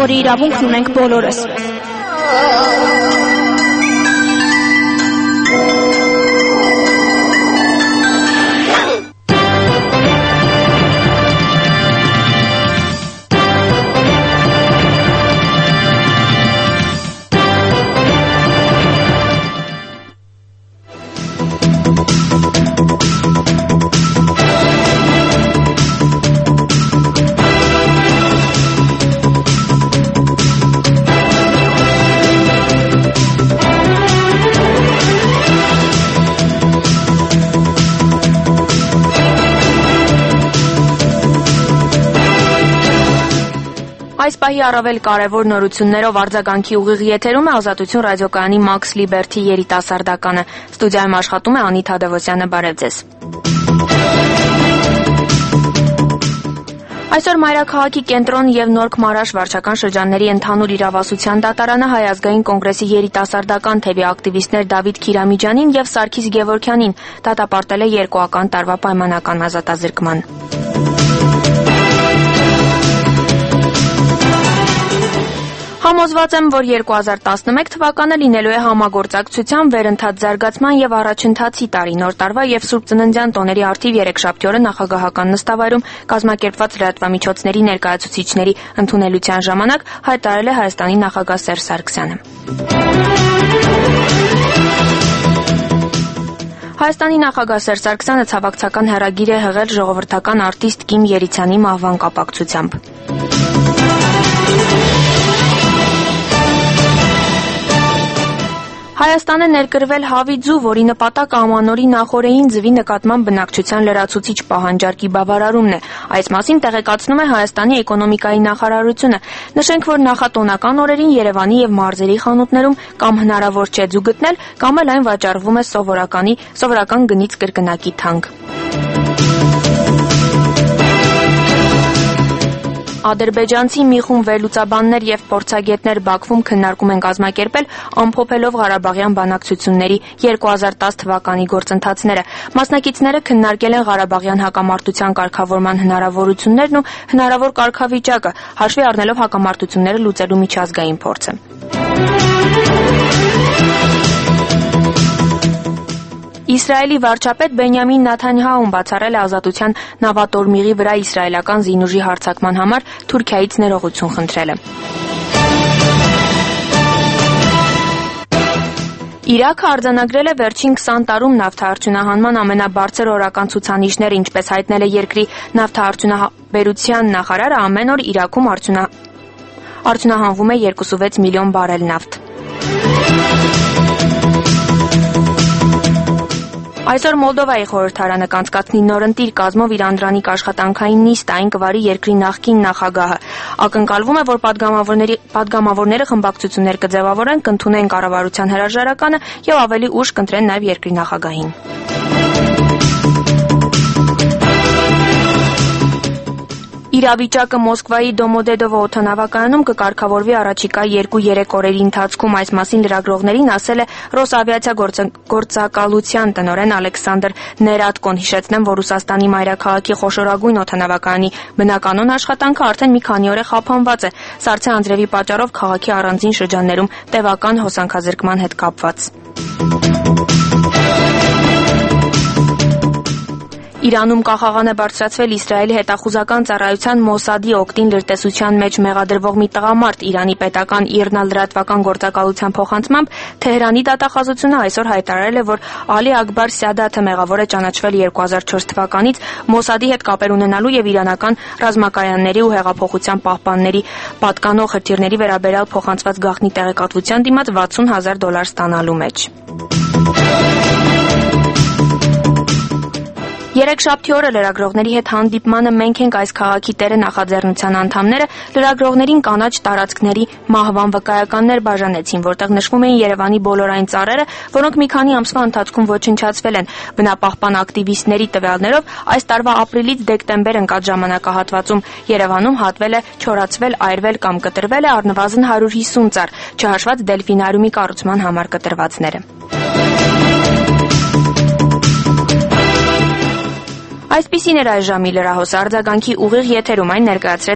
որի իրավունքն ունենք բոլորս։ Այս պահի առավել կարևոր նորություններով արձագանքի ուղիղ եթերում է Ազատություն ռադիոկայանի Max Liberty երիտասարդականը։ Ստուդիայում աշխատում է Անի Թադևոսյանը, բարև ձեզ։ Այսօր Մայրաքաղաքի կենտրոն եւ Նորք Մարաշ վարչական շրջանների ընդհանուր իրավասության դատարանը Հայ ազգային կոնգրեսի երիտասարդական թևի ակտիվիստներ Դավիթ Քիրամիջյանին եւ Սարգիս Գևորգյանին դատապարտել է 2 տարվա պայմանական ազատազրկման։ Համոզված եմ, որ 2011 թվականը լինելու է համագործակցության, վերընթաց զարգացման եւ առաջընթացի տարի։ Նոր տարվա եւ Սուրբ Ծննդյան տոների առթիվ երեքշաբթի օրը նախագահական նստավայրում կազմակերպված լրատվամիջոցների ներկայացուցիչների ընդունելության ժամանակ հայտարարել է Հայաստանի նախագահ Սերժ Սարգսյանը։ Հայաստանի նախագահ Սերժ Սարգսյանը ցավակցական հեռագիր է հղել ժողովրդական արտիստ Կիմ Երիցյանի մահվան կապակցությամբ։ Հայաստանը ներկրվել Հավի ձու, որի նպատակը ամանորի նախօրեին ձվի նկատմամբ բնակչության լրացուցիչ պահանջարկի բավարարումն է։ Այս մասին տեղեկացնում է Հայաստանի էկոնոմիկայի նախարարությունը։ Նշենք, որ նախատոնական օրերին Երևանի եւ մարզերի խանութներում կամ հնարավոր չէ ձու գտնել, կամ էլ այն վաճառվում է սովորական գնից կրկնակի թանկ։ Ադրբեջանցի մի խումբ վերլուծաբաններ եւ փորձագետներ Բաքվում քննարկում են կազմակերպել ամփոփելով Ղարաբաղյան բանակցությունների 2010 թվականի գործընթացները։ Մասնակիցները քննարկել են Ղարաբաղյան հակամարտության կարգավորման հնարավորություններն ու հնարավոր կարգավիճակը, հաշվի առնելով հակամարտությունները լուծելու միջազգային փորձը։ Իսրայելի վարչապետ Բենյամին Նեթանյահուն բացառել է Ազատության նավատորմիղի վրա իսրայելական զինուժի հարձակման համար Թուրքիայից ներողություն խնդրելը։ Իրաքը արձանագրել է վերջին 20 տարում նավթարդյունահանման ամենաբարձր օրական ցուցանիշները, ինչպես հայտնել է երկրի նավթարդյունաբերության նախարարը, ամեն օր Իրաքում արդյունահանվում է 2.6 միլիոն բարել նավթ։ Այսօր Մոլդովայի խորհրդարանը կանցկացնի նորընտիր կազմով իր անդրանիկ աշխատանքային նիստ, այն կվարի երկրի նախկին նախագահը։ Ակնկալվում է, որ падգամավորները խմբակցություններ կձևավորեն, կընդունեն կառավարության հրաժարականը եւ ավելի ուշ կընտրեն նաեւ երկրի նախագահին։ Իրավիճակը Մոսկվայի Դոմոդեդովո օդանավակայանում կկարգավորվի առաջիկա 2-3 օրերի ընթացքում, այս մասին լրագրողներին ասել է Ռոսավիացիա գործակալության տնօրեն Ալեքսանդր Ներադկոն։ Հիշեցնեմ, որ Ռուսաստանի մայրաքաղաքի խոշորագույն օդանավակայանի բնականոն աշխատանքը արդեն մի քանի օր է խափանված է, սառցե անձրևի պատճառով քաղաքի առանձին շրջաններում տևական հոսանքազրկման հետ կապված։ Իրանում կախաղան է բարձրացվել Իսրայելի հետախուզական ծառայության Մոսադի օգտին լրտեսության մեջ մեղադրվող մի տղամարդ։ Իրանի պետական ԻՌՆԱ լրատվական գործակալության փոխանցմամբ Թեհրանի դատախազությունը այսօր հայտարարել է, որ Ալի Ակբար Սյադաթը մեղավոր է ճանաչվել 2004 թվականից Մոսադի հետ կապեր ունենալու եւ իրանական ռազմակայանների ու հեղափոխության պահպանների պատկանող հրթիռների վերաբերյալ փոխանցված գաղտնի տեղեկատվության դիմաց $60,000 ստանալու մեջ։ Երեքշաբթի օրը լրագրողների հետ հանդիպմանը մենք ենք այս քաղաքի տերը նախաձեռնության անդամները լրագրողներին կանաչ տարածքների մահվան վկայականներ բաժանեցին, որտեղ նշվում էին Երևանի բոլոր այն ծառերը, որոնք մի քանի ամսվա ընթացքում ոչնչացվել են։ Բնապահպան ակտիվիստների տվյալներով այս տարվա ապրիլից դեկտեմբեր ընկած ժամանակահատվածում Երևանում հատվել է, չորացվել, այրվել կամ կտրվել է առնվազն 150 ծառ, չհաշված դելֆինարիումի կառուցման համար կտրվածները։ Այսպիսին էր այս ժամի լրահոսը, արձագանքի ուղիղ եթերում այն ներկայացրեց